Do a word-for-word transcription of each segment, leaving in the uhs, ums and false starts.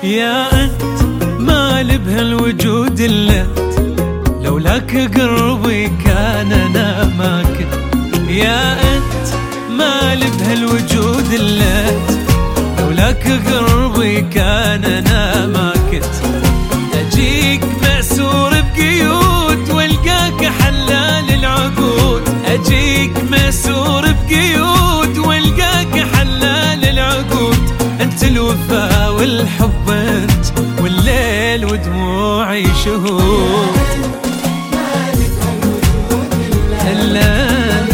يا أنت مالي بهالوجود إلا أنت، لولاك قربي كان أنا ما كنت. يا أنت مالي بهالوجود إلا أنت، لولاك قربي كان أنا ما كنت. أجيك مأسور بقيود والقاك حلال العقود، أجيك مأسور بقيود والقاك حلال العقود. أنت الوفا والحب أنت، والليل ودموعي شهود. إلا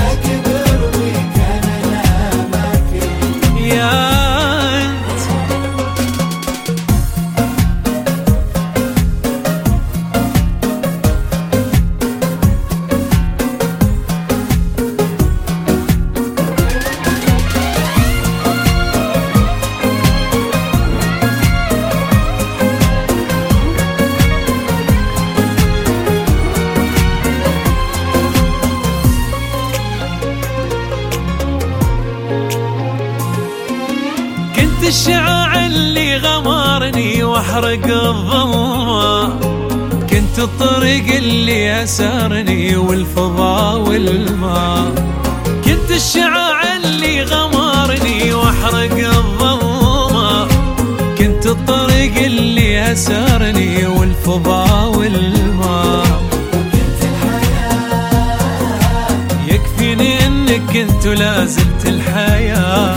الشعاع اللي غمرني واحرق الظلمة، كنت الطريق اللي أسرني والفضاء والماء. كنت الشعاع اللي غمرني واحرق الظلمة، كنت الطريق اللي أسرني والفضاء والماء. كنت الحياة يكفيني انك كنت ولا زلت الحياة.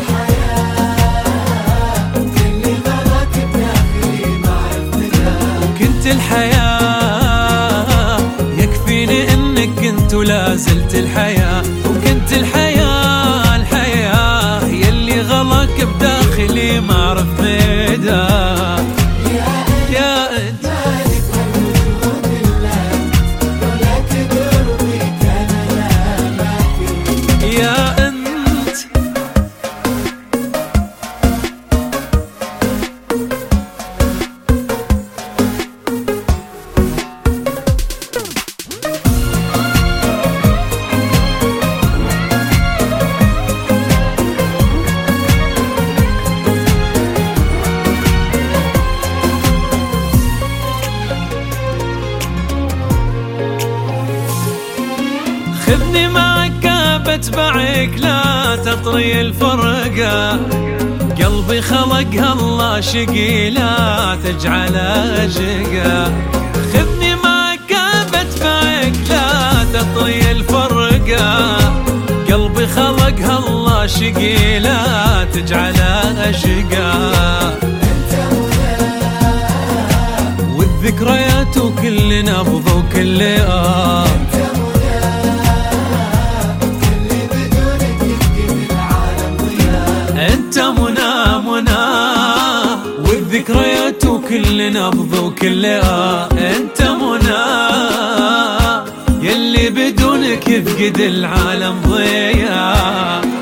الحياة يكفيني انك كنت ولا زلت الحياة. وكنت الحياة الحياة يلي غلاك بداخلي ما عرف مداه. يا انت مالك الوجود الا انت، لولاك قربي كان انا ما كنت. يا انت خذني معك بتبعك لا تطري الفرقة. قلبي خلقها الله شقي لا تجعله شقا. خذني معك بتبعك لا تطري الفرقة. قلبي خلقها الله شقي لا تجعله شقا. والذكريات وكل نبض وكل آه أنت منى منى. والذكريات وكل نبض وكل آه أنت منى، يلي بدونك يفقد العالم ضياء.